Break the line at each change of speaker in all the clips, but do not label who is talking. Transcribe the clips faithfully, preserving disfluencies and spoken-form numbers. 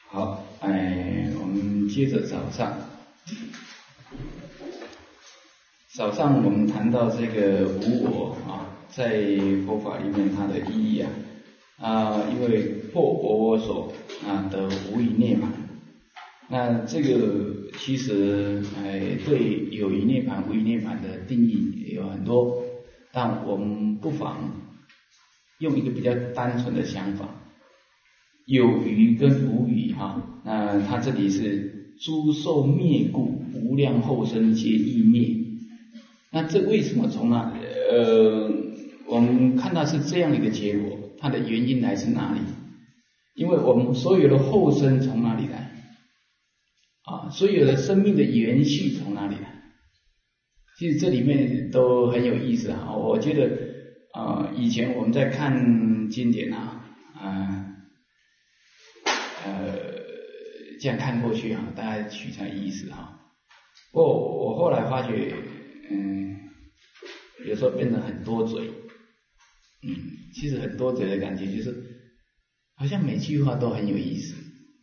好，哎，我们接着早上，早上我们谈到这个无我啊，在佛法里面它的意义啊，啊，因为破我我所啊得无余涅槃。那这个其实哎，对有余涅槃、无余涅槃的定义有很多，但我们不妨用一个比较单纯的想法。有余跟无余哈，那它这里是诸受灭故，无量后生皆亦灭。那这为什么从哪？呃，我们看到是这样的一个结果，它的原因来自哪里？因为我们所有的后生从哪里来？啊，所有的生命的延续从哪里来？其实这里面都很有意思啊。我觉得啊、呃，以前我们在看经典啊，啊。呃，这样看过去啊，大家取它意思哈。不过我后来发觉，嗯，有时候变得很多嘴，嗯，其实很多嘴的感觉就是，好像每句话都很有意思，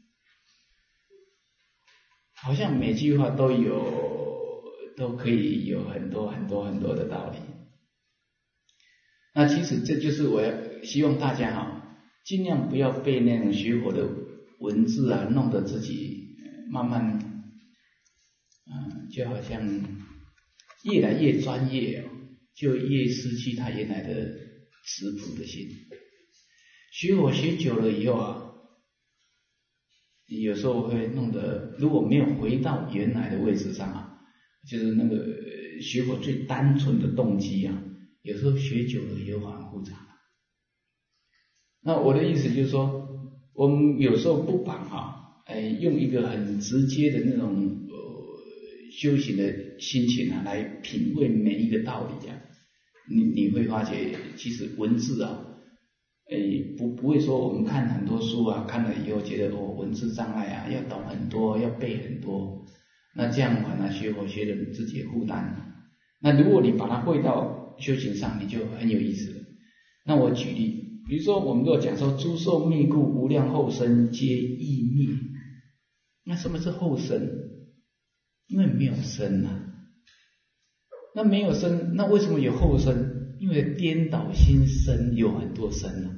好像每句话都有，都可以有很多很多很多的道理。那其实这就是我要希望大家哈，尽量不要被那种学佛的文字啊，弄得自己慢慢，嗯，就好像越来越专业哦，就越失去他原来的质朴的心。学佛学久了以后啊，有时候会弄得，如果没有回到原来的位置上啊，就是那个学佛最单纯的动机啊，有时候学久了也很复杂。那我的意思就是说，我们有时候不妨啊，哎，用一个很直接的那种呃修行的心情啊，来品味每一个道理啊。你你会发觉，其实文字啊，哎，不不会说我们看很多书啊，看了以后觉得哦文字障碍啊，要懂很多，要背很多，那这样反而学佛学的自己负担。那如果你把它会到修行上，你就很有意思了。那我举例。比如说我们如果讲说诸受灭故，无量后生皆亦灭。那什么是后生？因为没有生啊。那没有生，那为什么有后生？因为颠倒心生有很多生啊。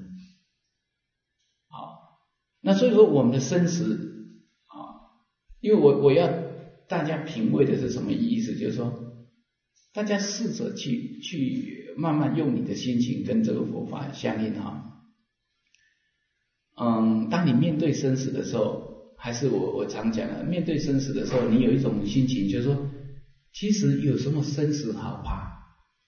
好，那所以说我们的生死啊，因为我我要大家品味的是什么意思？就是说大家试着去去慢慢用你的心情跟这个佛法相应哈。嗯，当你面对生死的时候，还是我我常讲的，面对生死的时候，你有一种心情，就是说，其实有什么生死好怕？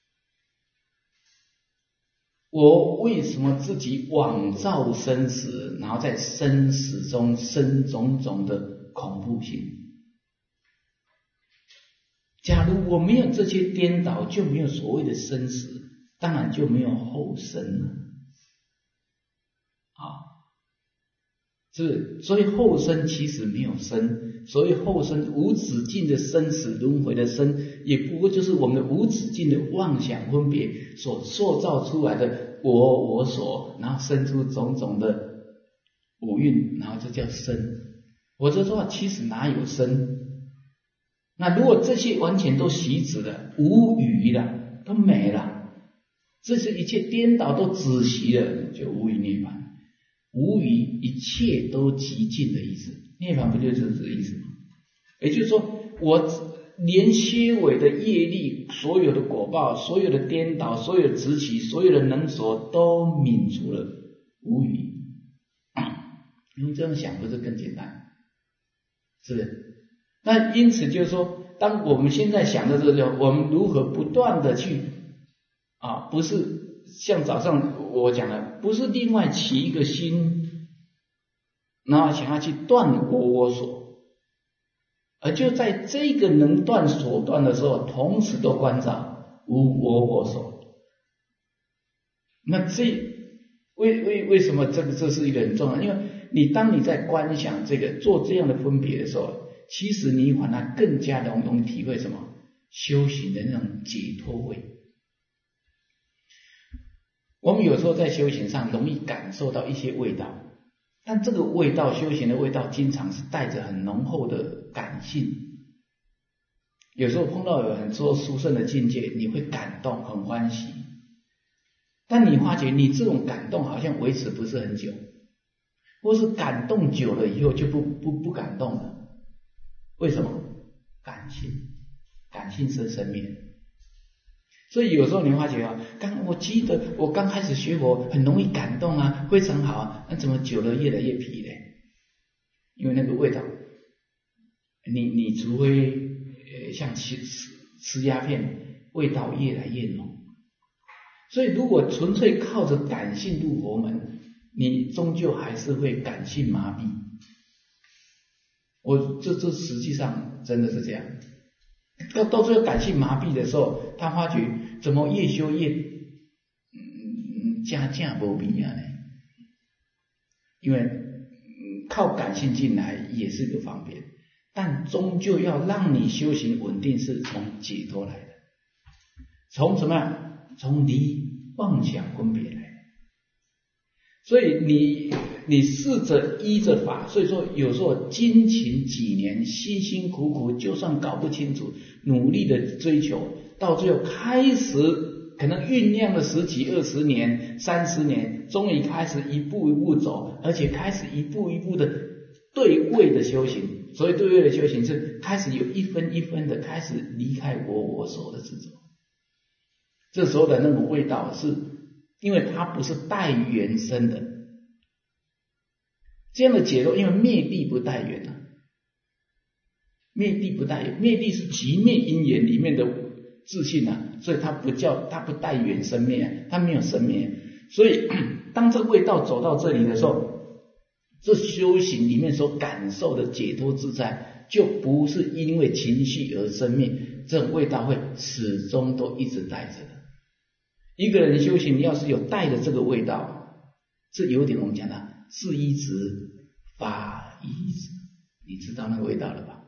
我为什么自己妄造生死，然后在生死中生种种的恐怖心？假如我没有这些颠倒，就没有所谓的生死，当然就没有后生了。啊，是，所以后生其实没有生，所以后生无止境的生死轮回的生，也不过就是我们的无止境的妄想分别所塑造出来的我我所，然后生出种种的五蕴，然后这叫生。我这说其实哪有生？那如果这些完全都熄止了，无余了，都没了，这些一切颠倒都止息了，就无余涅槃。无余，一切都极尽的意思。涅槃不就是这个意思吗？也就是说，我连些微的业力，所有的果报，所有的颠倒，所有的执起，所有的能所，都泯除了，无余。用这样想不是更简单？是不是？那因此就是说，当我们现在想的这个，我们如何不断的去啊，不是像早上我讲的，不是另外起一个心，然后想要去断我我所，而就在这个能断所断的时候，同时都关照无我我所。那这为为为什么这个这是一个很重要？因为你当你在观想这个做这样的分别的时候，其实你反而更加容容易体会什么修行的那种解脱味。我们有时候在修行上容易感受到一些味道， 但这个味道，修行的味道，经常是带着很浓厚的感性。有时候碰到有很多殊胜的境界，你会感动，很欢喜。但你发觉你这种感动好像维持不是很久，或是感动久了以后就不不不感动了。为什么？感性，感性是生命。所以有时候你发觉啊，刚我记得我刚开始学佛很容易感动啊，非常好啊，那怎么久了越来越疲呢？因为那个味道，你你除非呃像吃吃吃鸦片，味道越来越浓。所以如果纯粹靠着感性入佛门，你终究还是会感性麻痹。我这这实际上真的是这样。到到最后感性麻痹的时候，他发觉怎么越修越嗯加价无比啊呢？因为、嗯、靠感性进来也是个方便，但终究要让你修行稳定，是从解脱来的，从什么呀？从离妄想分别来的。所以你你试着依着法，所以说有时候精勤几年，辛辛苦苦，就算搞不清楚，努力的追求，到最后开始可能酝酿了十几二十年、三十年，终于开始一步一步走，而且开始一步一步的对位的修行。所以对位的修行是开始有一分一分的开始离开我我所的执着。这时候的那种味道是。因为它不是带缘生的，这样的解脱，因为灭地不带缘啊，灭地不带缘，灭地是即灭因缘里面的自信啊，所以它不叫它不带缘生灭啊，它没有生灭。所以当这味道走到这里的时候，这修行里面所感受的解脱自在，就不是因为情绪而生灭，这种味道会始终都一直带着的。一个人修行，你要是有带着这个味道，这有点我们讲的事依止，法依止，你知道那个味道了吧？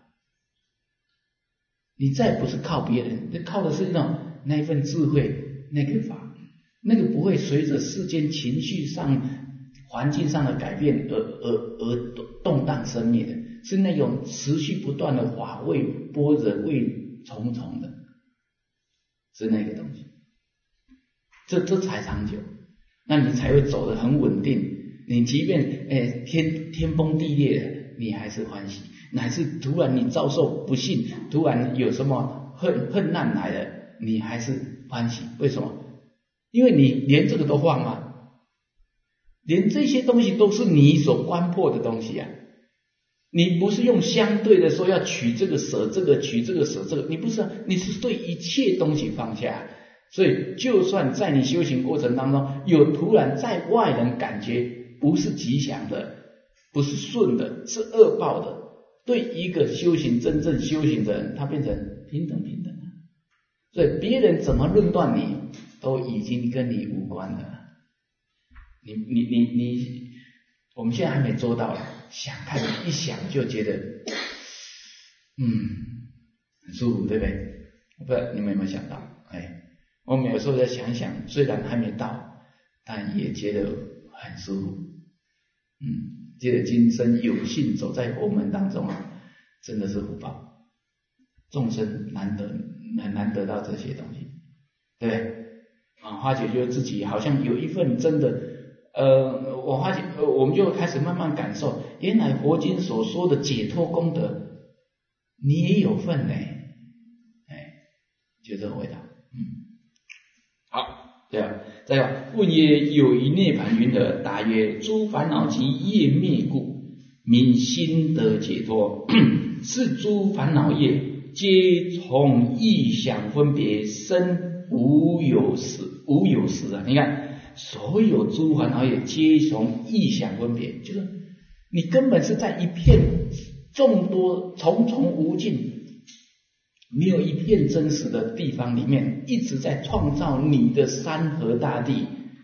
你再不是靠别人，你靠的是那种那一份智慧，那个法，那个不会随着世间情绪上、环境上的改变而而而动荡生灭的，是那种持续不断的法味般若味重重的，是那个东西。这这才长久，那你才会走得很稳定。你即便诶天天崩地裂的，你还是欢喜；乃至突然你遭受不幸，突然有什么恨恨难来了，你还是欢喜。为什么？因为你连这个都放啊，连这些东西都是你所观破的东西啊。你不是用相对的说要取这个舍这个，取这个舍这个，你不是、啊，你是对一切东西放下。所以就算在你修行过程当中有突然在外人感觉不是吉祥的，不是顺的，是恶报的，对一个修行真正修行的人，他变成平等平等。所以别人怎么论断你都已经跟你无关了。你你你你我们现在还没做到了，想看一想就觉得嗯很舒服，对不对？不知道你们有没有想到？哎我们有时候再想想，虽然还没到，但也觉得很舒服。嗯，觉得今生有幸走在佛门当中，真的是福报。众生难得很难得到这些东西，对不对？啊，发觉就是自己好像有一份真的，呃，我发觉，呃，我们就开始慢慢感受，原来佛经所说的解脱功德，你也有份呢。哎，就这个味道，嗯。好，对吧？再有，问曰：有一涅盘云何？答曰：诸烦恼及业灭故，民心得解脱。是诸烦恼业，皆从意想分别生，无有时，无有时啊！你看，所有诸烦恼业，皆从意想分别，就是你根本是在一片众多重重无尽。没有一片真实的地方里面，一直在创造你的山河大地，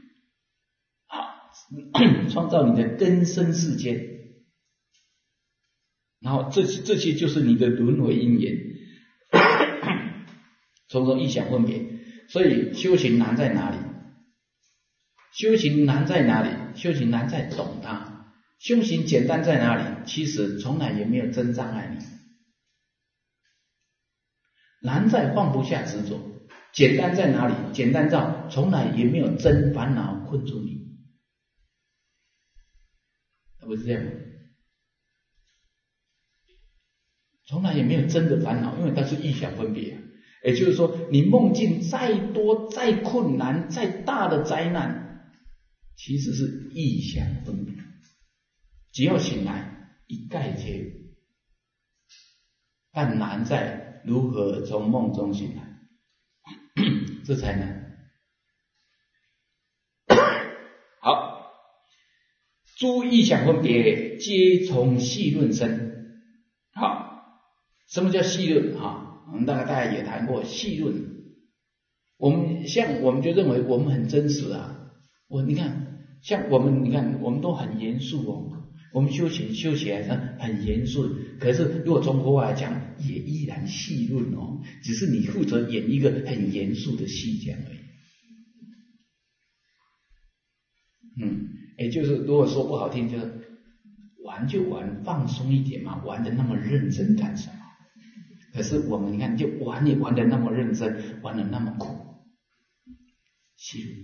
啊，创造你的根生世间，然后这这些就是你的轮回因缘，从中意想分别。所以修行难在哪里？修行难在哪里？修行难在懂它。 修行简单在哪里？其实从来也没有真障碍你。难在放不下执着，简单在哪里？简单到从来也没有真烦恼困住你，不是这样吗？从来也没有真的烦恼，因为它是意想分别。也就是说，你梦境再多、再困难、再大的灾难，其实是意想分别。只要醒来，一概皆有。但难在如何从梦中醒来，这才难。好，诸意想分别，皆从细论生。好，什么叫细论啊？我们大概大家也谈过细论。我们像我们就认为我们很真实啊。我你看，像我们你看，我们都很严肃哦。我们修行修起来呢很严肃，可是如果从佛法来讲，也依然细论哦，只是你负责演一个很严肃的戏这样而已。嗯，也就是如果说不好听，就是玩就玩，放松一点嘛，玩的那么认真干什么？可是我们你看，就玩也玩的那么认真，玩的那么苦，细论，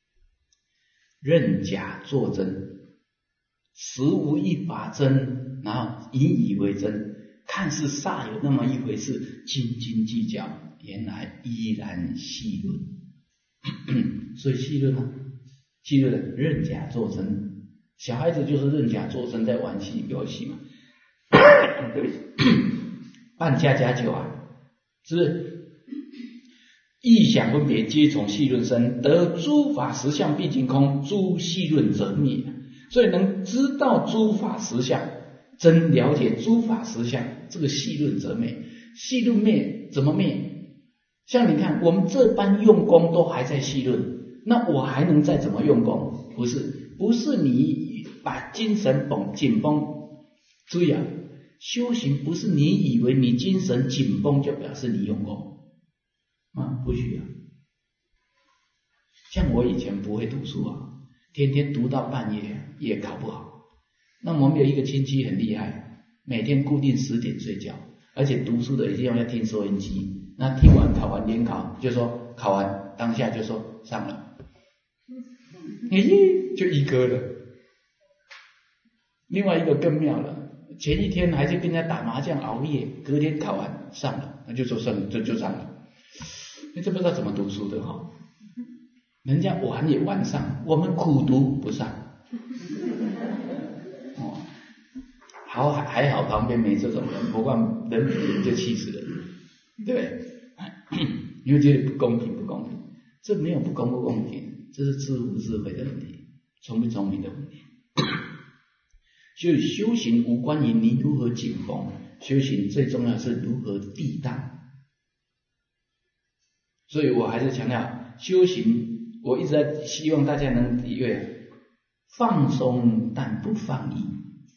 认假作真。实无一法真，然后引以为真，看似煞有那么一回事，斤斤计较，原来依然细论。所以细论呢，细论认假作真，小孩子就是认假作真在玩戏游戏嘛。对不起，扮家家酒啊，是不是？意想分别，皆从细论生，得诸法实相毕竟空，诸细论则灭。所以能知道诸法实相，真了解诸法实相，这个细论则灭。细论灭怎么灭？像你看，我们这般用功都还在细论，那我还能再怎么用功？不是，不是你把精神绷紧绷。注意啊，修行不是你以为你精神紧绷就表示你用功啊，不需要。像我以前不会读书啊。天天读到半夜也考不好。那我们有一个亲戚很厉害，每天固定十点睡觉，而且读书的一定要听收音机。那听完考完联考，就说考完当下就说上了，咦，就一科了。另外一个更妙了，前一天还是跟人家打麻将熬夜，隔天考完上了，那就说上就就上了。你这不知道怎么读书的哈。人家玩也玩上，我们苦读不上。哦，好还好旁边没这种人，不过人比人就气死人，对不对？你会觉得不公平，不公平，这没有不公不公平，这是智不智慧的问题，聪不聪明的问题。所以修行无关于你如何紧绷，修行最重要是如何地当。所以我还是强调修行。我一直在希望大家能体会放松但不放逸。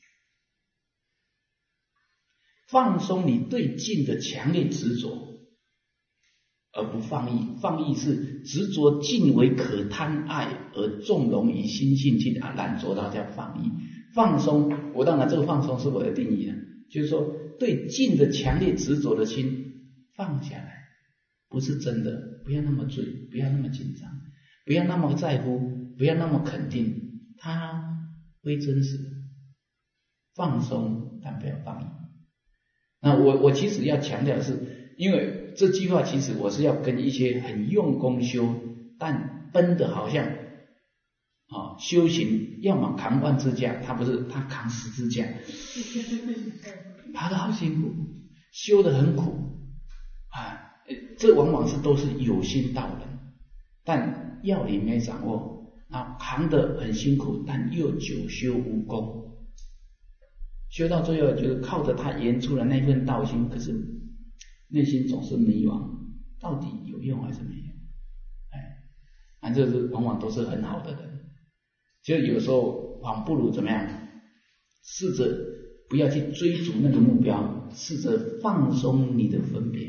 放松你对境的强烈执着，而不放逸。放逸是执着境为可贪爱而纵容于心性去懒着到叫放逸。放松，我当然这个放松是我的定义了，就是说对境的强烈执着的心放下来，不是真的，不要那么醉，不要那么紧张。不要那么在乎，不要那么肯定，它非真实。放松，但不要放逸。那我我其实要强调的是，因为这句话其实我是要跟一些很用功修，但奔的好像啊修行，要么扛万字架，他不是他扛十字架，爬得好辛苦，修得很苦啊，这往往是都是有心道人，但要理没掌握，啊，扛得很辛苦，但又久修无功，修到最后就是靠着他研出了那份道心，可是内心总是迷惘，到底有用还是没用？哎，反正是往往都是很好的人，就有时候往不如怎么样，试着不要去追逐那个目标，试着放松你的分别，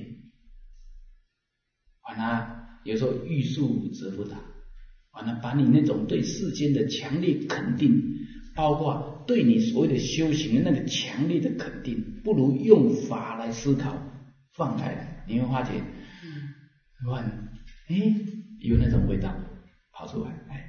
把它。有时候欲速则不达，完了把你那种对世间的强烈肯定，包括对你所谓的修行的那个强烈的肯定，不如用法来思考，放开来，你会发觉，嗯，哎，有那种味道跑出来，哎，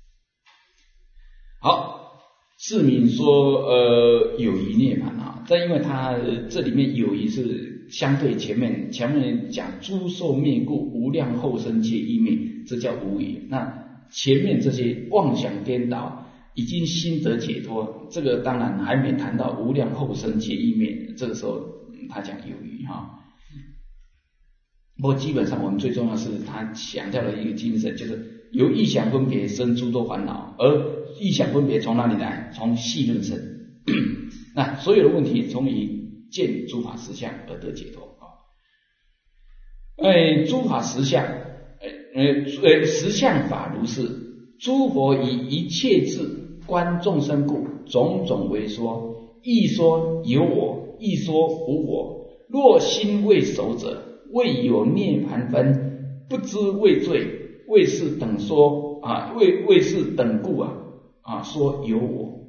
好，释名说，呃，有余涅槃啊，但因为它这里面有余是相对前面前面讲诸受灭故，无量后生皆亦灭，这叫无余。那前面这些妄想颠倒，已经心得解脱，这个当然还没谈到无量后生皆亦灭，这个时候、嗯、他讲有余哈。不过基本上我们最重要是他强调的一个精神，就是由意想分别生诸多烦恼，而意想分别从哪里来？从细论生。那所有的问题从于见诸法实相而得解脱啊。哎，诸法实相，呃呃实相法如是，诸佛以一切智观众生故，种种为说，亦说有我，亦说无我。若心未熟者，未有涅盘分，不知畏罪，为是等说啊，为为是等故啊啊说有我。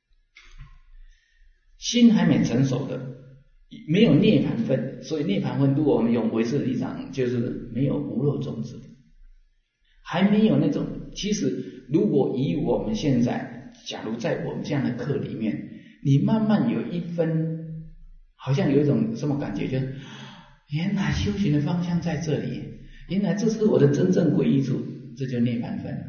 心还没成熟的，没有涅盘分，所以涅盘分，如果我们用唯识立场，就是没有无漏种子，还没有那种。其实，如果以我们现在，假如在我们这样的课里面，你慢慢有一分，好像有一种什么感觉，就是原来修行的方向在这里，原来这是我的真正归依处，这就涅盘分。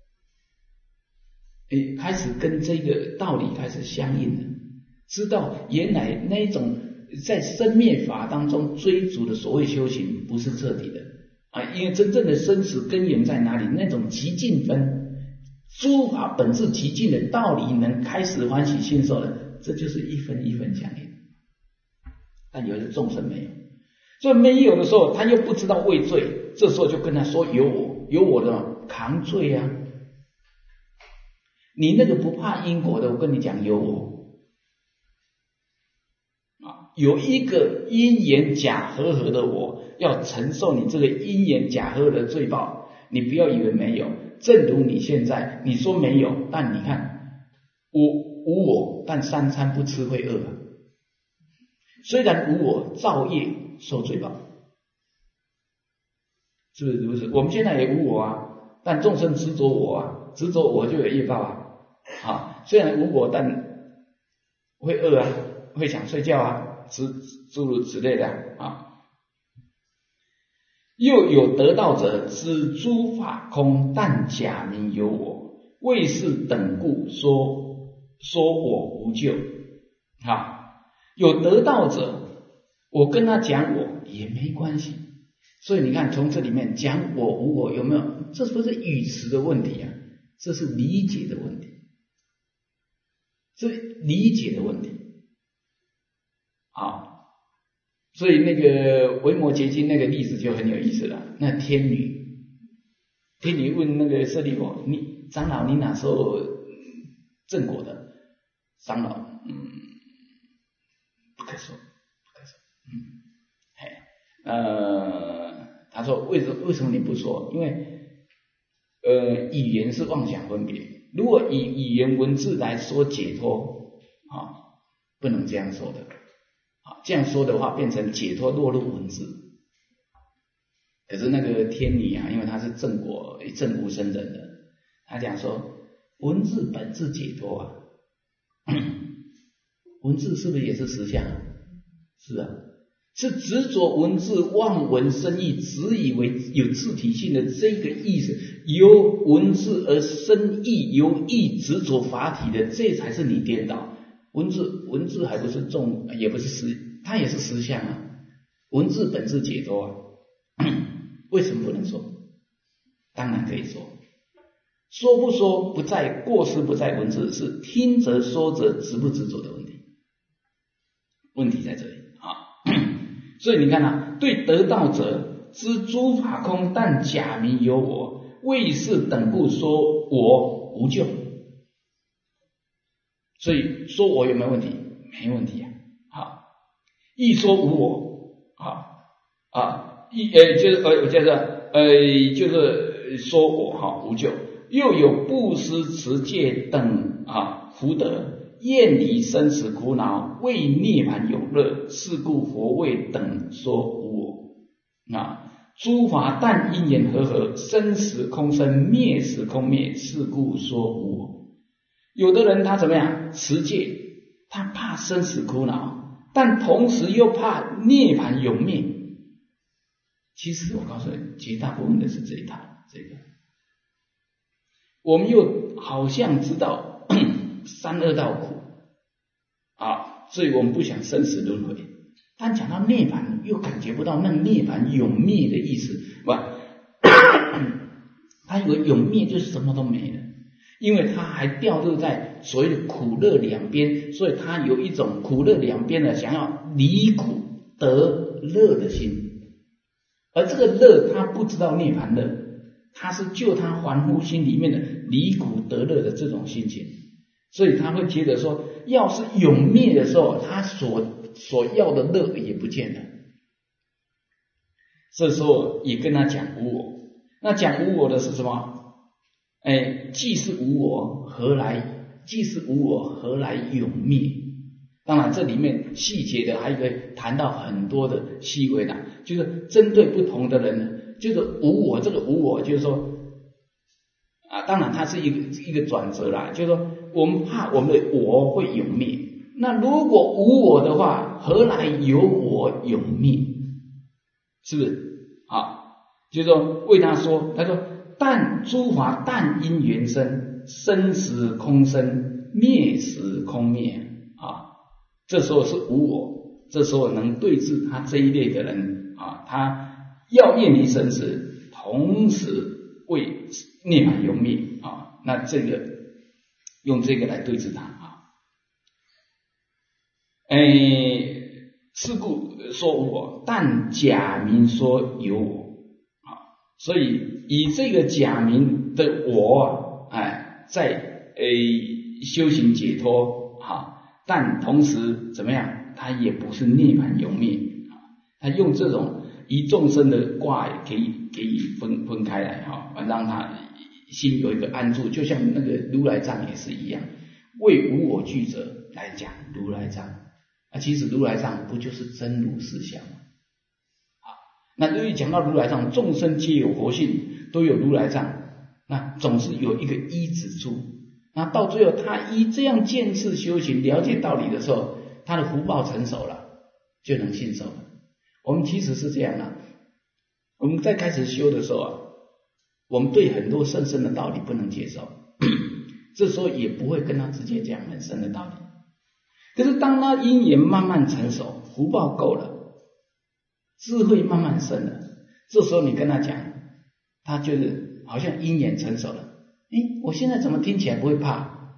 诶，开始跟这个道理开始相应了。知道原来那种在生灭法当中追逐的所谓修行不是彻底的啊，因为真正的生死根源在哪里？那种极尽分，诸法本质极尽的道理能开始欢喜信受的，这就是一分一分相应。但有的众生没有，所以没有的时候他又不知道畏罪，这时候就跟他说有我，有我的扛罪啊。你那个不怕因果的，我跟你讲有我。有一个因缘假合合的我，要承受你这个因缘假合的罪报，你不要以为没有。正如你现在你说没有，但你看无无我，但三餐不吃会饿。虽然无我，造业受罪报，是不是？是不是？我们现在也无我啊，但众生执着我啊，执着我就有业报啊。啊，虽然无我，但会饿啊，会想睡觉啊。诸诸如此类的啊，又有得道者知诸法空，但假名有我，为是等故说说我无救啊。有得道者，我跟他讲我也没关系，所以你看从这里面讲我无我有没有？这不是语词的问题啊，这是理解的问题，是理解的问题。啊，所以那个维摩诘经那个例子就很有意思了。那天女，天女问那个舍利弗：“你长老，你哪时候正果的？”长老，嗯，不可说，不可说。嗯，嘿，呃，他说：“为什么？为什么你不说？因为，呃，语言是妄想分别。如果以语言文字来说解脱，啊，不能这样说的。”这样说的话变成解脱落入文字，可是那个天女啊，因为她是正果正无生人的，她讲说文字本质解脱啊，文字是不是也是实相？是啊，是执着文字望文生义，只以为有自体性的这个意思，由文字而生义，由义执着法体的，这才是你颠倒。文字文字还不是重，也不是实，它也是实相啊。文字本质解脱啊，为什么不能说？当然可以说。说不说不在过失，不在文字，是听则说则执不执着的问题。问题在这里啊。所以你看啊，对得道者知诸法空，但假名有我，为是等故说我无救。所以说我有没有问题？没问题啊。好，一说无我，好啊，一呃就是呃就是呃就是说我哈无救，又有布施持戒等啊福德， 厌离生死苦恼，为涅槃有乐，是故佛谓等说无我。啊，诸法但因缘和合，生死空生，灭死空灭，是故说无我。有的人他怎么样？持戒，他怕生死苦恼，但同时又怕涅槃永灭。其实我告诉你，绝大部分的是这一套，这个我们又好像知道三恶道苦啊，所以我们不想生死轮回。但讲到涅槃，又感觉不到那涅槃永灭的意思，不，他以为永灭就是什么都没了，因为他还掉入在所谓的苦乐两边，所以他有一种苦乐两边的想要离苦得乐的心。而这个乐他不知道涅槃乐，他是就他凡夫心里面的离苦得乐的这种心情，所以他会觉得说，要是永灭的时候，他所所要的乐也不见了。这时候也跟他讲无我，那讲无我的是什么？哎，既是无我，何来既是无我，何来永灭？当然这里面细节的还可以谈到很多的细微的，就是针对不同的人，就是无我，这个无我就是说啊，当然它是一个一个转折啦，就是说我们怕我们的我会永灭，那如果无我的话，何来有我永灭？是不是？好，就是说为他说，他说但诸法但因缘生，生死空生，灭死空灭啊。这时候是无我，这时候能对治他这一类的人啊，他要厌离生死，同时为涅槃永灭啊，那这个用这个来对治他啊。哎，是故说无我，但假名说有我啊，所以以这个假名的我啊，哎，在哎修行解脱啊。但同时怎么样？他也不是涅槃永灭啊！他用这种以众生的卦给给予分分开来哈，让他心有一个安住，就像那个如来藏也是一样，为无我具者来讲如来藏啊，其实如来藏不就是真如实相吗？啊，那由于讲到如来藏，众生皆有活性，都有如来藏，那总是有一个依止处。那到最后他依这样见识修行了解道理的时候，他的福报成熟了，就能信受了。我们其实是这样的，我们在开始修的时候啊，我们对很多深深的道理不能接受，这时候也不会跟他直接讲很深的道理。可是当他因缘慢慢成熟，福报够了，智慧慢慢生了，这时候你跟他讲，他就是好像因缘成熟了。诶，我现在怎么听起来不会怕？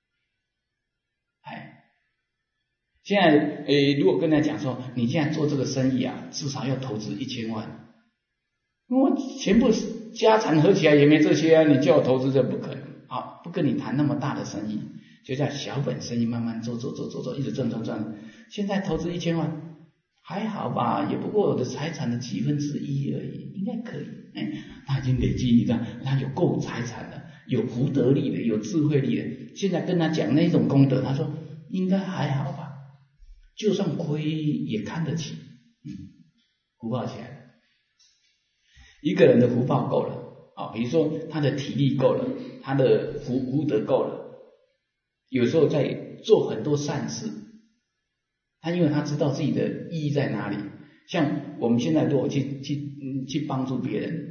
哎，现在诶，如果跟他讲说，你现在做这个生意啊，至少要投资一千万，我全部家产合起来也没这些啊，你叫我投资这不可能啊，不跟你谈那么大的生意，就叫小本生意，慢慢做做做做做，一直赚赚赚。现在投资一千万，还好吧，也不过我的财产的几分之一而已，应该可以。哎，他已经累积一张，他有够财产的。有福德力的，有智慧力的，现在跟他讲那种功德，他说应该还好吧，就算亏也看得起，嗯，福报起来了。一个人的福报够了啊，比如说他的体力够了，他的福福德够了，有时候在做很多善事，他因为他知道自己的意义在哪里。像我们现在如果去去去帮助别人。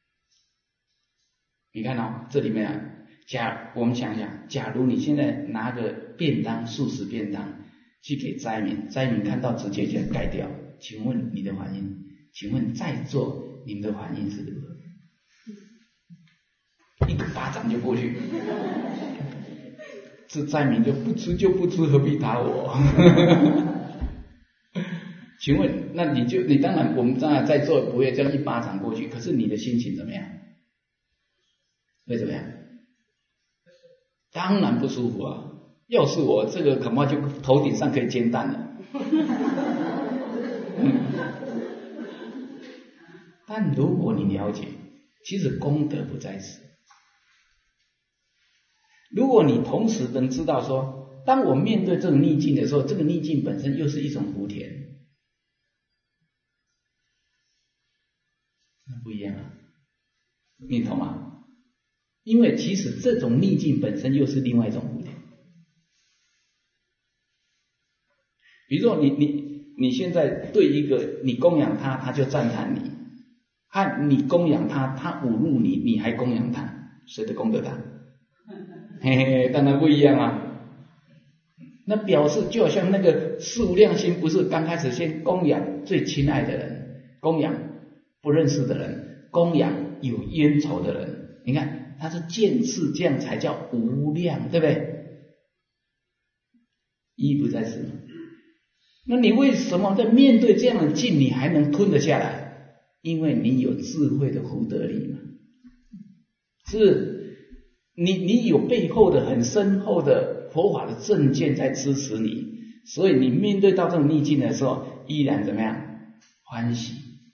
你看哦，这里面啊，假我们想想，假如你现在拿个便当，素食便当去给灾民，灾民看到直接就盖掉，请问你的反应？请问在座你们的反应是如何？一个巴掌就过去，这灾民就不知就不知，何必打我？请问，那你就你当然我们当然在座不会这样一巴掌过去，可是你的心情怎么样？会怎么样？当然不舒服啊！要是我这个恐怕就头顶上可以煎蛋了。嗯，但如果你了解，其实功德不在此。如果你同时能知道说， 当我面对这种逆境的时候，这个逆境本身又是一种福田，那不一样啊，你懂吗？因为其实这种逆境本身又是另外一种福田。比如说你你你现在对一个你供养他，他就赞叹你，和你供养他，他侮辱你，你还供养他，谁的功德大？嘿嘿，当然不一样啊。那表示就好像那个四无量心，不是刚开始先供养最亲爱的人，供养不认识的人，供养有冤仇的人，你看他是渐次，这样才叫无量，对不对？一不在此吗？那你为什么在面对这样的境你还能吞得下来？因为你有智慧的福德力嘛，是你你有背后的很深厚的佛法的正见在支持你，所以你面对到这种逆境的时候依然怎么样？欢喜，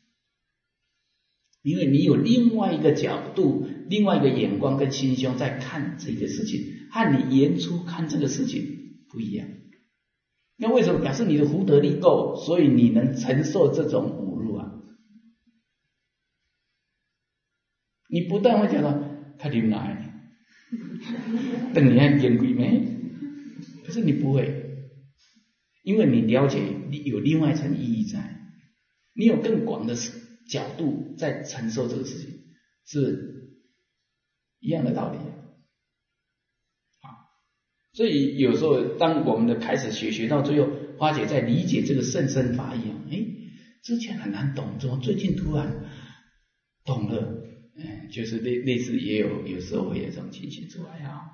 因为你有另外一个角度，另外一个眼光跟心胸在看这个事情，和你原初看这个事情不一样。那为什么？表示你的福德力够，所以你能承受这种侮辱啊。你不但会讲到他啉奶等你还见鬼没，可是你不会，因为你了解你有另外一层意义在，你有更广的角度在承受这个事情，是一样的道理。所以有时候当我们的开始学学到最后，花姐在理解这个甚深法义，哎，之前很难懂，怎么最近突然懂了？嗯，就是类类似也有有时候会有这种情形出来啊。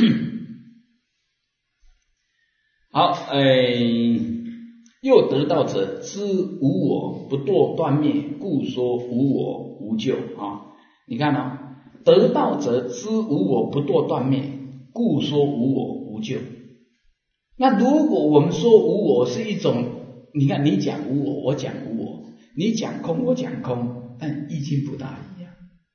好，哎，又得道者知无我，不堕断灭，故说无我无救啊。你看啊，得道者知无我，不堕断灭，故说无我无救。那如果我们说无我是一种，你看你讲无我，我讲无我，你讲空，我讲空，但意境不大一样。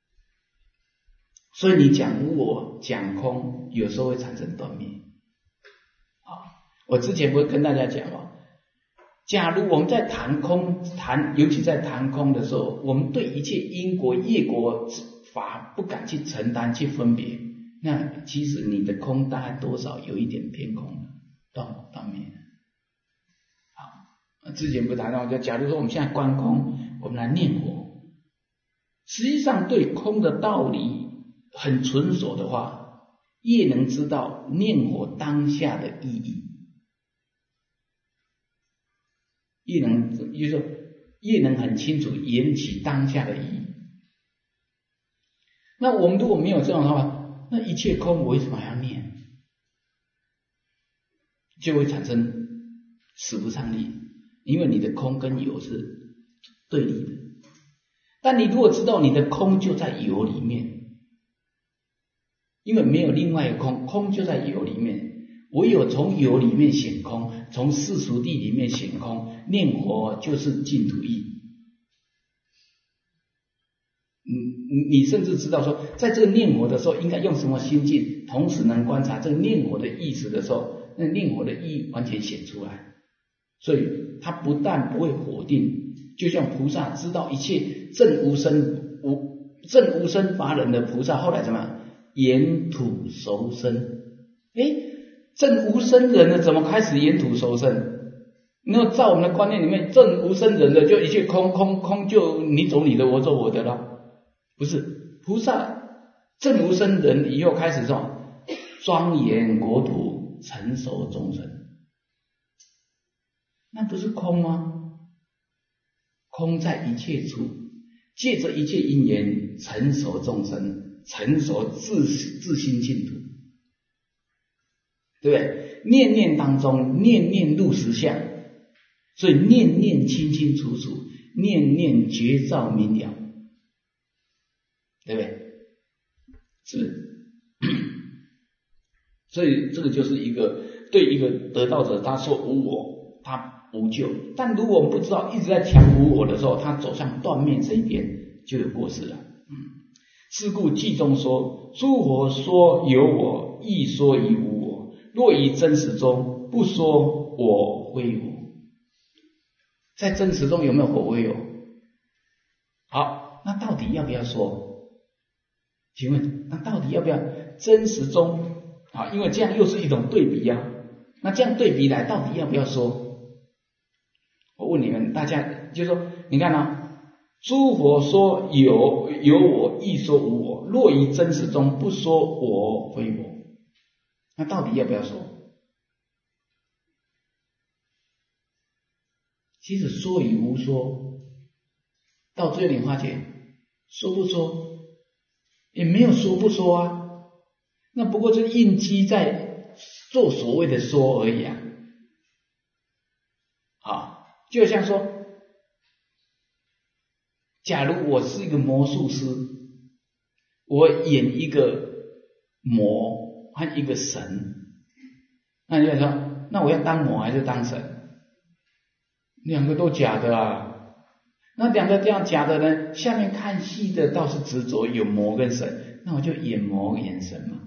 所以你讲无我讲空，有时候会产生断灭啊。我之前不会跟大家讲哦，假如我们在谈空谈，尤其在谈空的时候，我们对一切因果业果法不敢去承担去分别，那其实你的空大概多少有一点偏空了，断断灭了。好，之前不谈到，就假如说我们现在观空，我们来念佛，实际上对空的道理很纯熟的话，越能知道念佛当下的意义，越能就是说越能很清楚引起当下的意义。那我们如果没有这样的话，那一切空我为什么还要念？就会产生使不上力，因为你的空跟有是对立的。但你如果知道你的空就在有里面，因为没有另外一个空，空就在有里面，唯有从有里面显空，从世俗谛里面显空，念佛就是净土义。你你甚至知道说，在这个念佛的时候应该用什么心境，同时能观察这个念佛的意思的时候，那念佛的意义完全显出来。所以他不但不会否定，就像菩萨知道一切正无生无正无生法忍的菩萨，后来怎么言土熟生？诶，正无生人的怎么开始言土熟生？那在我们的观念里面，正无生人的就一切空空空，就你走你的，我走我的了。不是，菩萨正无生人以后开始说庄严国土，成熟众生，那不是空吗？空在一切处，借着一切因缘成熟众生，成熟自自心净土，对不对？念念当中，念念入实相，所以念念清清楚楚，念念觉照明了，对不对？是不是？所以这个就是一个对一个得道者，他说无我，他无救。但如果我们不知道，一直在强无我的时候，他走向断灭这一边就有过失了。嗯，是故偈中说：诸佛说有我，亦说以无我。 若于真实中不说我非我，在真实中有没有我非我？好，那到底要不要说？请问，那到底要不要真实中啊？因为这样又是一种对比啊。那这样对比来，到底要不要说？我问你们，大家就说，你看啊，诸佛说有有我，亦说无我。若于真实中不说我非我，那到底要不要说？其实说与无说，到最后你发觉说不说也没有说不说啊，那不过是应机在做所谓的说而已啊。啊，就像说，假如我是一个魔术师，我演一个魔和一个神，那你就说，那我要当魔还是当神？两个都假的啊。那两个这样假的呢，下面看戏的倒是执着有魔跟神，那我就演魔演神嘛。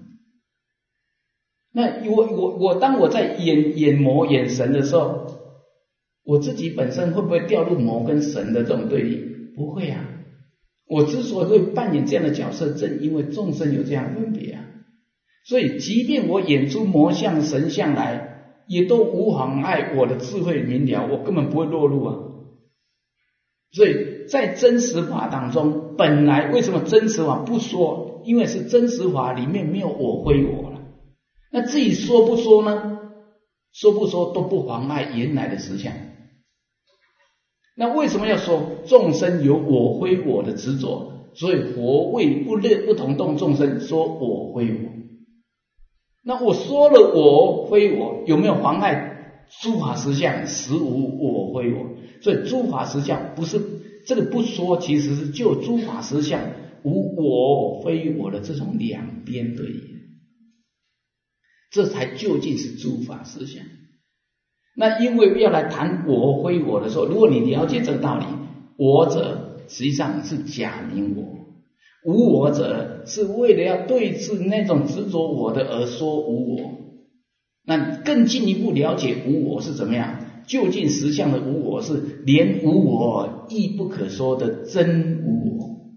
那我我我当我在演演魔演神的时候，我自己本身会不会掉入魔跟神的这种对立？不会啊。我之所以会扮演这样的角色，正因为众生有这样的分别啊。所以即便我演出魔像神像来，也都无妨碍我的智慧明了，我根本不会落入啊。所以在真实法当中，本来为什么真实法不说？因为是真实法里面没有我非我了。那自己说不说呢？说不说都不妨碍原来的实相。那为什么要说众生有我非我的执着？所以佛为不不同动众生说我非我。那我说了我非我，有没有妨碍诸法实相？实无我非我。所以诸法实相不是这个不说，其实是就诸法实相无我非我的这种两边对立，这才究竟是诸法实相。那因为要来谈我非我的时候，如果你了解这个道理，我者实际上是假名我，无我者是为了要对治那种执着我的而说无我。那更进一步了解无我是怎么样，究竟实相的无我是连无我亦不可说的真无我，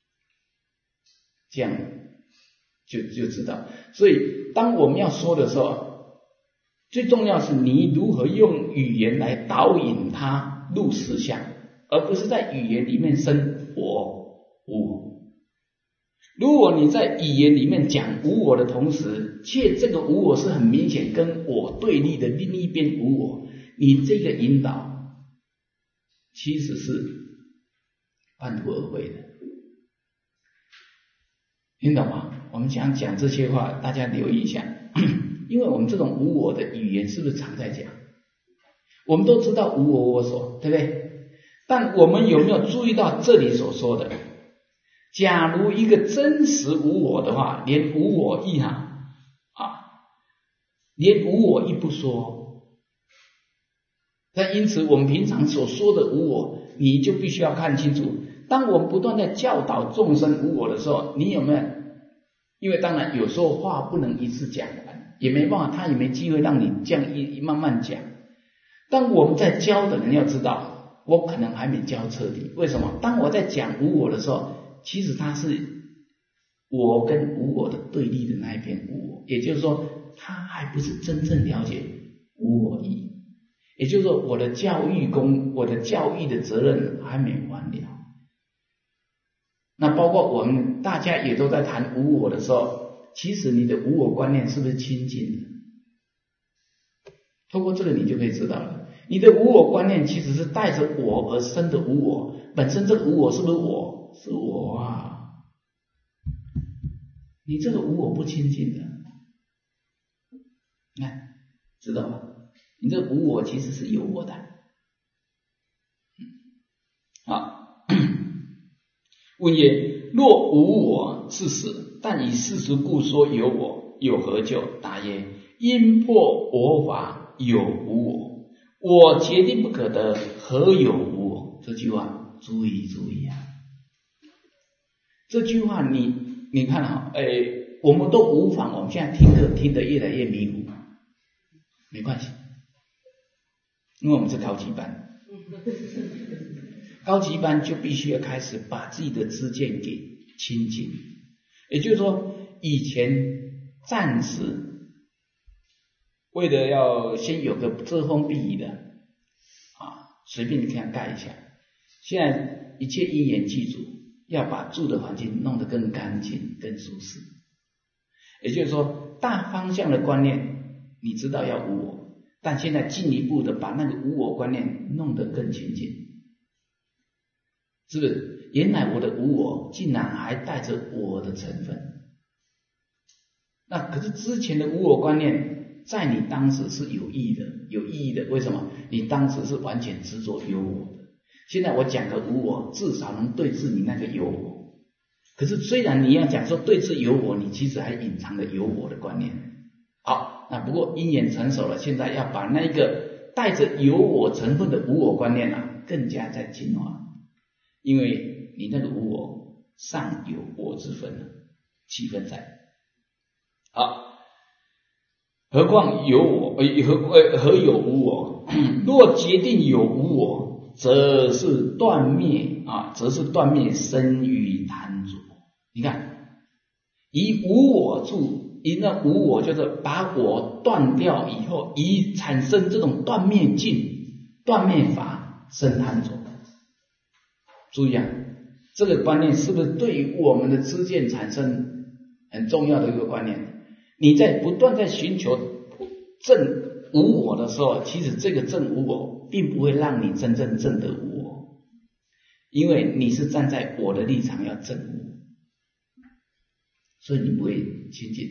这样就就知道。所以当我们要说的时候，最重要是你如何用语言来导引它入实相，而不是在语言里面生我无我。如果你在语言里面讲无我的同时，且这个无我是很明显跟我对立的另一边无我，你这个引导其实是半途而废的，听懂吗？我们想讲这些话，大家留意一下，因为我们这种无我的语言是不是常在讲？我们都知道无我我所，对不对？但我们有没有注意到这里所说的？假如一个真实无我的话，连无我亦哈啊，连无我亦不说。那因此我们平常所说的无我，你就必须要看清楚。当我们不断在教导众生无我的时候，你有没有？因为当然有时候话不能一次讲完，也没办法，他也没机会让你这样一慢慢讲。当我们在教的人要知道，我可能还没教彻底。为什么？当我在讲无我的时候，其实它是我跟无我的对立的那一边无我，也就是说他还不是真正了解无我义，也就是说我的教育功，我的教育的责任还没完了。那包括我们大家也都在谈无我的时候，其实你的无我观念是不是清净的？透过这个你就可以知道了，你的无我观念其实是带着我而生的无我，本身这个无我是不是我？是我啊！你这个无我不清净的，你看知道吗？你这个无我其实是有我的。好，问曰：若无我是实，但以事实故说有我，有何救？答曰：因破我法有无我，我决定不可得，何有无我？这句话注意注意啊！这句话你你看哈，诶，我们都无妨，我们现在听课听得越来越迷糊， 没关系，因为我们是高级班，高级班就必须要开始把自己的知见给清净。也就是说，以前暂时为了要先有个遮风避雨的啊，随便你给他盖一下。现在一切因缘具足，要把住的环境弄得更干净、更舒适。也就是说，大方向的观念你知道要无我，但现在进一步的把那个无我观念弄得更清净，是不是？原来我的无我竟然还带着我的成分，那可是之前的无我观念在你当时是有意义的，有意义的。为什么？你当时是完全执着有我的。现在我讲个无我，至少能对治你那个有我。可是虽然你要讲说对治有我，你其实还隐藏了有我的观念。好，那不过因缘成熟了，现在要把那个带着有我成分的无我观念啊，更加在净化，因为你那个无我尚有我之分了，七分在。好，何况有我，呃，何呃何有无我？若决定有无我，则是断灭啊，则是断灭生于贪着。你看，以无我住，以那无我就是把我断掉以后，以产生这种断灭境、断灭法生贪着。注意啊，这个观念是不是对于我们的知见产生很重要的一个观念？你在不断在寻求证无我的时候，其实这个证无我并不会让你真正证得无我，因为你是站在我的立场要证无我，所以你不会亲近的。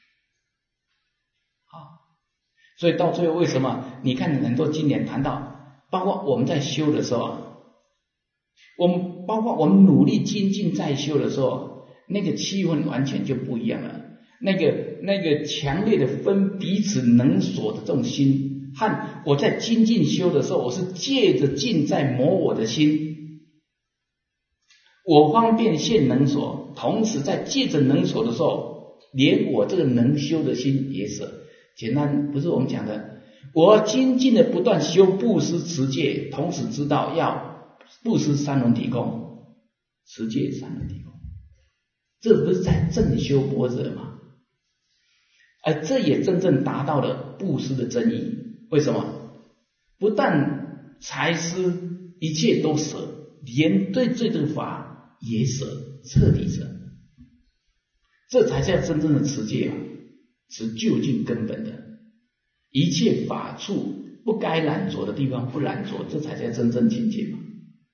好，所以到最后为什么你看很多经典谈到，包括我们在修的时候啊，我们包括我们努力精进在修的时候，那个气氛完全就不一样了。那个那个强烈的分彼此能所的这种心，和我在精进修的时候，我是借着劲在磨我的心，我方便现能所，同时在借着能所的时候，连我这个能修的心也舍。简单不是我们讲的，我精进的不断修布施持戒，同时知道要布施三轮体空，持戒三轮体空，这不是在正修般若吗？而这也真正达到了布施的真意。为什么？不但财施一切都舍，连对这个法也舍，彻底舍，这才叫真正的持戒嘛，是究竟根本的。一切法处不该染着的地方不染着，这才叫真正清净嘛。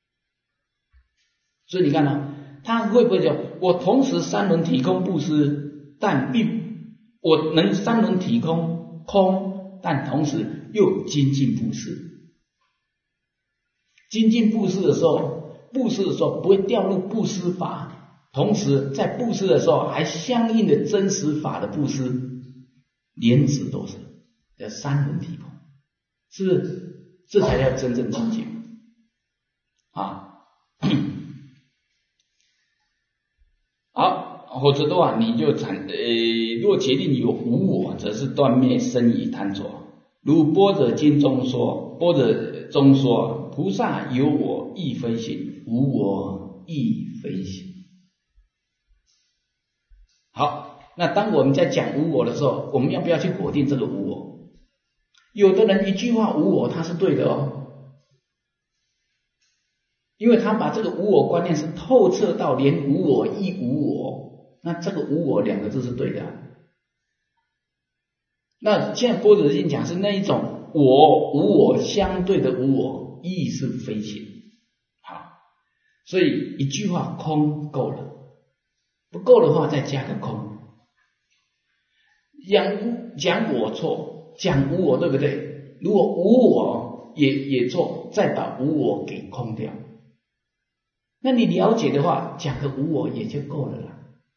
所以你看呢，他会不会讲我同时三轮体空布施，但并我能三轮体空空，但同时又精进布施。精进布施的时候，布施的时候不会掉入布施法，同时在布施的时候还相应的真实法的布施，连指都是叫三轮体空，是不是？这才叫真正清净啊！好，否则的话，你就产呃，若决定有无我，则是断灭生于贪着。如般若经中说，般若中说，菩萨有我亦非行，无我亦非行。好，那当我们在讲无我的时候，我们要不要去否定这个无我？有的人一句话无我，他是对的哦，因为他把这个无我观念是透彻到连无我亦无我，那这个无我两个字是对的。那现在般若经讲是那一种我无我相对的无我，亦是非行。好，所以一句话空够了，不够的话再加个空。讲讲我错，讲无我对不对？如果无我也也错，再把无我给空掉。那你了解的话，讲个无我也就够了啦。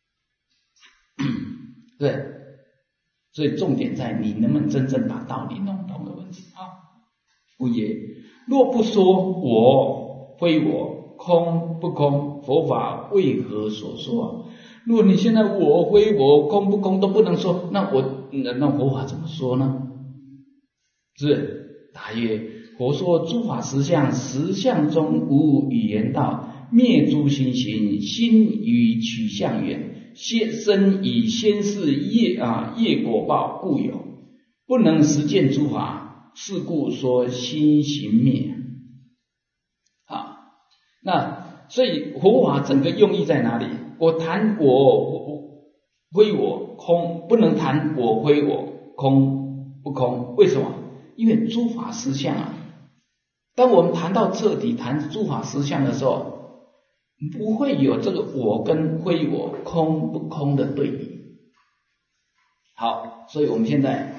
对。所以重点在你能不能真正把道理弄懂的问题啊。不也，若不说我非我，空不空，佛法为何所说？如果你现在我非我，空不空都不能说，那我那佛法怎么说呢？ 是答曰：佛说诸法实相，实相中无语言道，灭诸心行，心与取相远，先生以先世业啊业果报故有，不能实践诸法，是故说心行灭。啊，那所以佛法整个用意在哪里？我谈我非我空，不能谈我非我空不空。为什么？因为诸法实相啊。当我们谈到彻底谈诸法实相的时候，不会有这个我跟非我空不空的对比。好，所以我们现在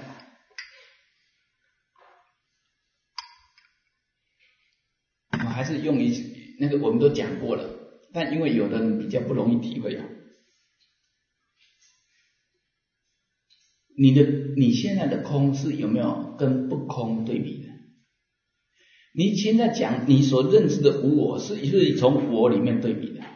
我们还是用一那个我们都讲过了，但因为有的人比较不容易体会啊。你的你现在的空是有没有跟不空对比的？你现在讲你所认知的无我是是从我里面对比的，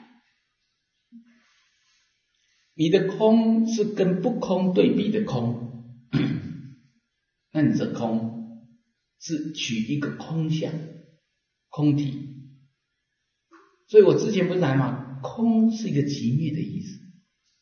你的空是跟不空对比的空，那你这空是取一个空相空体，所以我之前不是谈嘛，空是一个极灭的意思，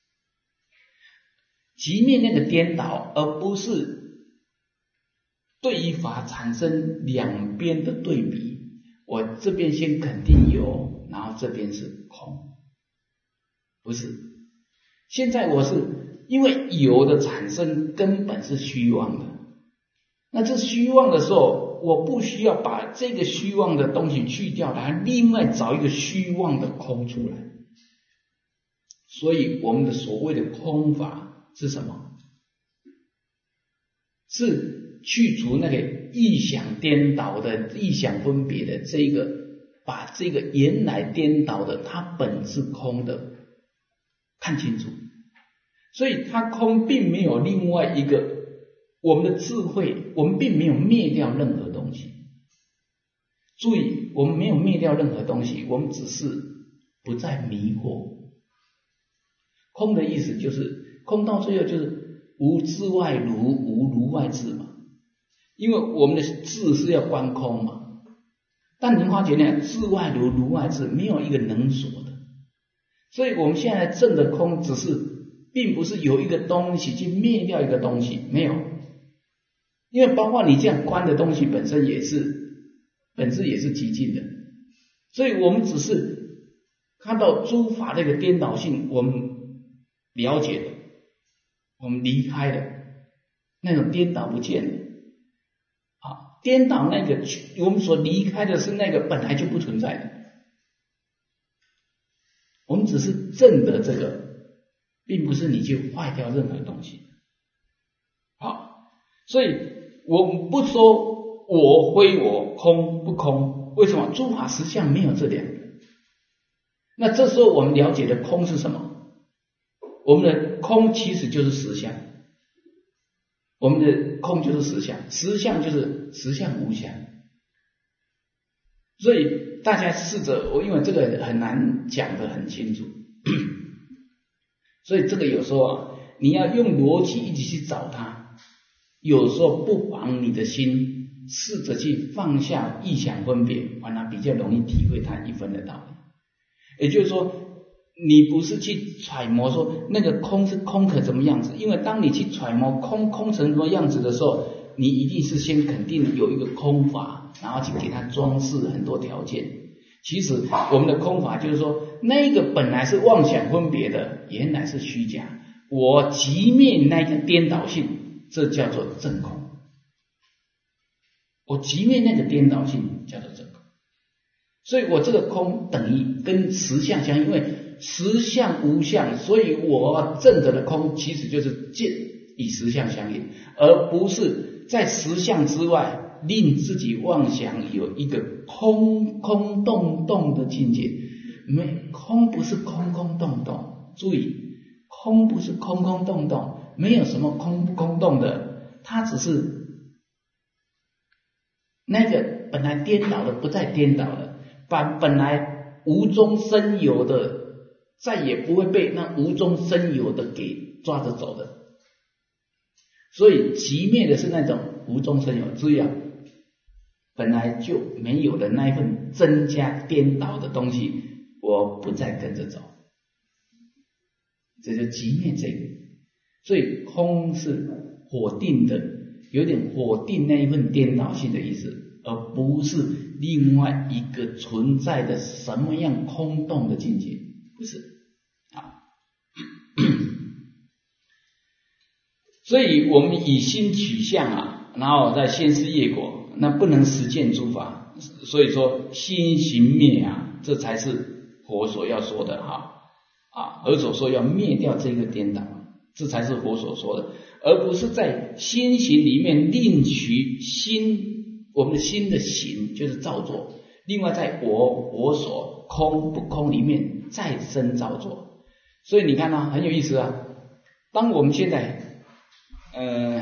极灭那个颠倒，而不是对于法产生两边的对比，我这边先肯定有，然后这边是空，不是。现在我是因为有的产生根本是虚妄的，那这虚妄的时候，我不需要把这个虚妄的东西去掉，来另外找一个虚妄的空出来。所以我们的所谓的空法是什么？是去除那个意想颠倒的意想分别的这个，把这个原来颠倒的它本是空的看清楚。所以它空并没有另外一个，我们的智慧我们并没有灭掉任何东西，注意我们没有灭掉任何东西，我们只是不再迷惑。空的意思就是空到最后就是无智外如，无如外智嘛，因为我们的智是要观空嘛，但您发觉呢，智外如，如外智，没有一个能所的。所以我们现在证的空只是并不是有一个东西去灭掉一个东西，没有，因为包括你这样观的东西本身也是本质也是极尽的，所以我们只是看到诸法这个颠倒性，我们了解了，我们离开了那种颠倒不见了啊，颠倒那个我们所离开的是那个本来就不存在的，我们只是证得这个，并不是你去坏掉任何东西。好，所以我们不说我非我空不空，为什么？诸法实相没有这两个。那这时候我们了解的空是什么？我们的空其实就是实相，我们的空就是实相，实相就是实相无相。所以大家试着，我因为这个很难讲得很清楚，所以这个有时候啊，你要用逻辑一直去找它，有时候不妨你的心试着去放下意想分别，反而比较容易体会它一分的道理。也就是说，你不是去揣摩说那个空是空可怎么样子，因为当你去揣摩空空成什么样子的时候，你一定是先肯定有一个空法，然后去给它装饰很多条件。其实我们的空法就是说，那个本来是妄想分别的，原来是虚假，我即灭那个颠倒性，这叫做正空。我即灭那个颠倒性叫做正空。所以我这个空等于跟实相相应，因为实相无相，所以我证得的空其实就是见与实相相应，而不是在实相之外令自己妄想有一个空空洞洞的境界。没，空不是空空洞洞，注意，空不是空空洞洞，没有什么空不空洞的，它只是那个本来颠倒的不再颠倒了，把本来无中生有的再也不会被那无中生有的给抓着走的。所以即灭的是那种无中生有，注意啊，本来就没有的那一份增加颠倒的东西，我不再跟着走，这就寂灭这个。所以空是否定的，有点否定那一份颠倒性的意思，而不是另外一个存在的什么样空洞的境界，不是啊。所以我们以心取相啊，然后再先是业果，那不能实践诸法，所以说心行灭啊，这才是佛所要说的哈啊，而所说要灭掉这个颠倒，这才是佛所说的，而不是在心行里面另取心，我们的心的行就是造作，另外在我我所空不空里面再生造作。所以你看啊，很有意思啊，当我们现在呃，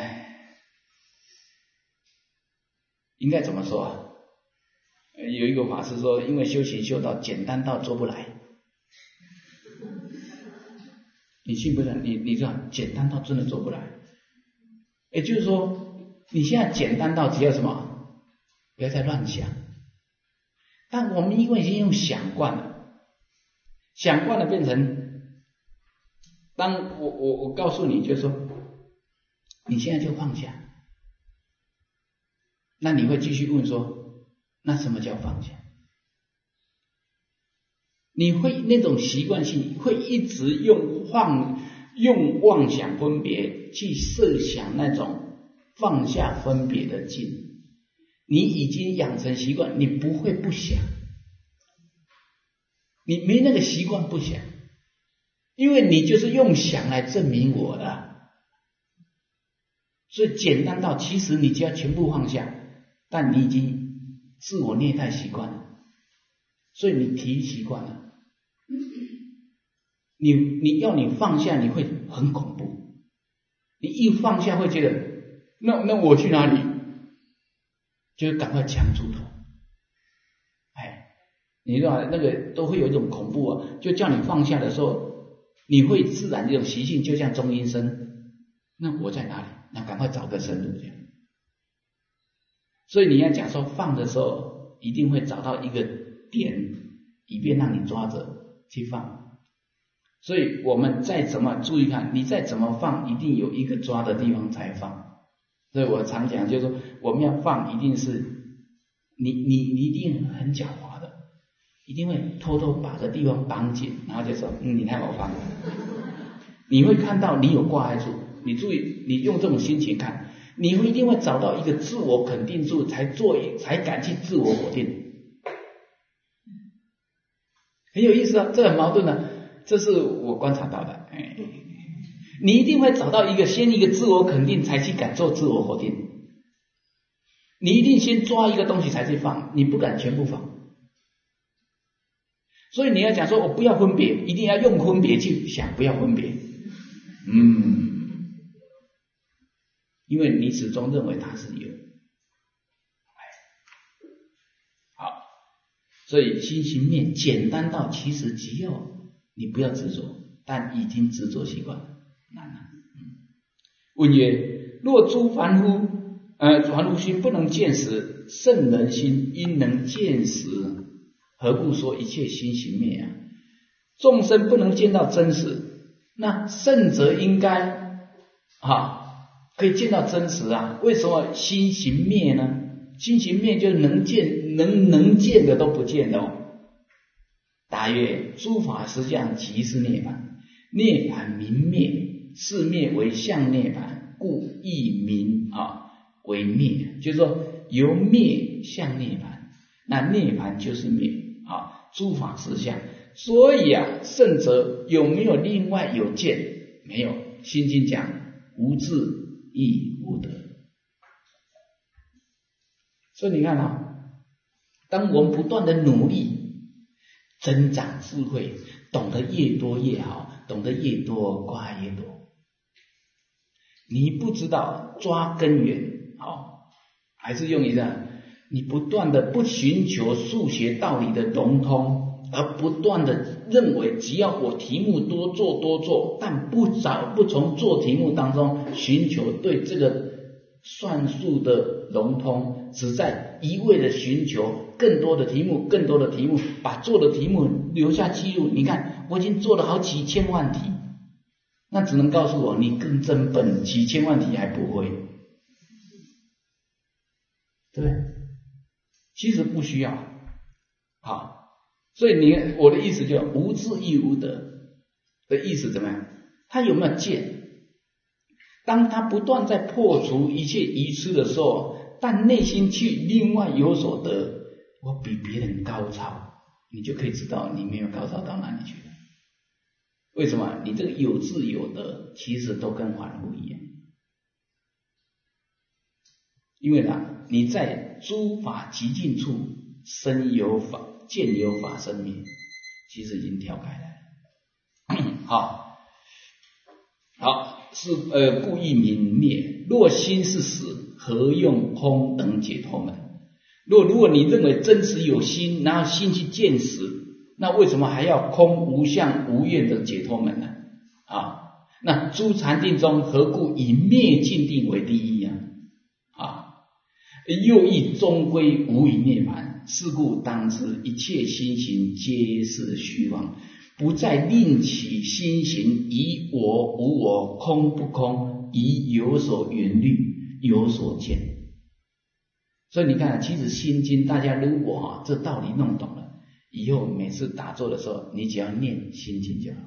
应该怎么说啊？有一个法师说，因为修行修到简单到做不来，你信不信？你你知道，简单到真的做不来。也就是说，你现在简单到只要什么？不要再乱想。但我们因为已经用想惯了，想惯了变成，当我我我告诉你，就是说。你现在就放下，那你会继续问说，那什么叫放下？你会那种习惯性会一直用妄用妄想分别去设想那种放下分别的境，你已经养成习惯，你不会不想，你没那个习惯不想，因为你就是用想来证明我的。所以简单到其实你只要全部放下，但你已经自我虐待习惯了，所以你提习惯了，你你要你放下你会很恐怖，你一放下会觉得那那我去哪里，就赶快抢出头，哎，你知道那个都会有一种恐怖啊，就叫你放下的时候，你会自然这种习性，就像中阴身，那我在哪里？那赶快找个生路这样。所以你要讲说放的时候，一定会找到一个点，以便让你抓着去放。所以我们再怎么注意看，你再怎么放，一定有一个抓的地方才放。所以我常讲就是说，我们要放，一定是你你你一定很狡猾的，一定会偷偷把个地方绑紧，然后就说嗯，你看我放。你会看到你有挂碍处。你注意，你用这种心情看，你会一定会找到一个自我肯定处，才做，才敢去自我否定，很有意思啊，这很矛盾啊，这是我观察到的。哎，你一定会找到一个先一个自我肯定，才去敢做自我否定。你一定先抓一个东西才去放，你不敢全部放。所以你要讲说我不要分别，一定要用分别去想，不要分别。嗯。因为你始终认为它是有，好，所以心行灭简单到其实只要你不要执着，但已经执着习惯了，难了。嗯、问曰：若诸凡夫，呃，凡夫心不能见实，圣人心因能见实，何故说一切心行灭啊？众生不能见到真实，那圣者应该啊。可以见到真实啊，为什么心行灭呢？心行灭就是能见能能见的都不见的哦。答曰：诸法实相即是涅槃，涅槃明灭，是灭为相涅槃，故亦明啊为灭，就是说由灭向涅槃，那涅槃就是灭啊，诸法实相。所以啊，圣者有没有另外有见？没有。心经讲无智亦无得。所以你看啊，当我们不断的努力增长智慧，懂得越多越好，懂得越多挂越多，你不知道抓根源，好，还是用一个你不断的不寻求数学道理的融通，而不断的认为只要我题目多做多做，但不找不从做题目当中寻求对这个算术的融通，只在一味的寻求更多的题目，更多的题目，把做的题目留下记录。你看，我已经做了好几千万题，那只能告诉我你更真笨，几千万题还不会，对不对？其实不需要。好，所以你我的意思就无智亦无得的意思怎么样？他有没有见？当他不断在破除一切愚痴的时候，但内心去另外有所得，我比别人高超，你就可以知道你没有高超到哪里去了。为什么？你这个有智有得其实都跟凡夫一样，因为呢，你在诸法极尽处，身有法，见有法生灭，其实已经跳开来了。好，好，是呃故意泯灭。若心是死，何用空等解脱门？若如果你认为真实有心，然后心去见死，那为什么还要空无相无愿的解脱门呢？啊，那诸禅定中何故以灭尽定为第一呀？啊，又亦终归无以涅槃。是故当知一切心行皆是虚妄，不再令起心行以我无我，空不空，以有所缘虑，有所见。所以你看，其实心经大家如果、啊、这道理弄懂了，以后每次打坐的时候，你只要念心经就好。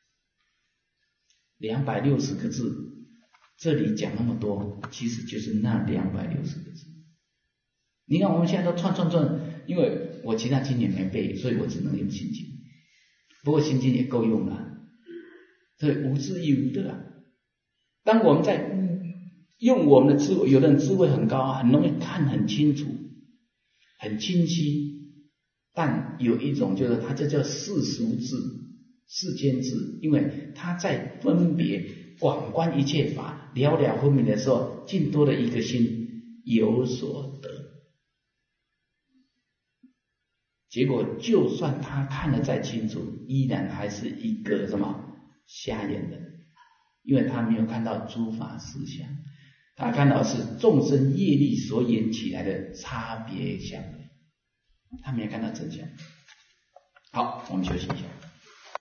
两百六十个字，这里讲那么多，其实就是那两百六十个字。你看我们现在都串串串，因为我其他经也没背，所以我只能用心经。不过心经也够用了，所以无智亦无得啊。当我们在用我们的智慧，有的人智慧很高啊，很容易看很清楚，很清晰，但有一种就是它这叫世俗智、世间智，因为它在分别广观一切法，了了分明的时候，尽多的一个心有所得。结果就算他看得再清楚，依然还是一个什么瞎眼人，因为他没有看到诸法实相，他看到是众生业力所演起来的差别相，他没有看到真相。好，我们休息一下。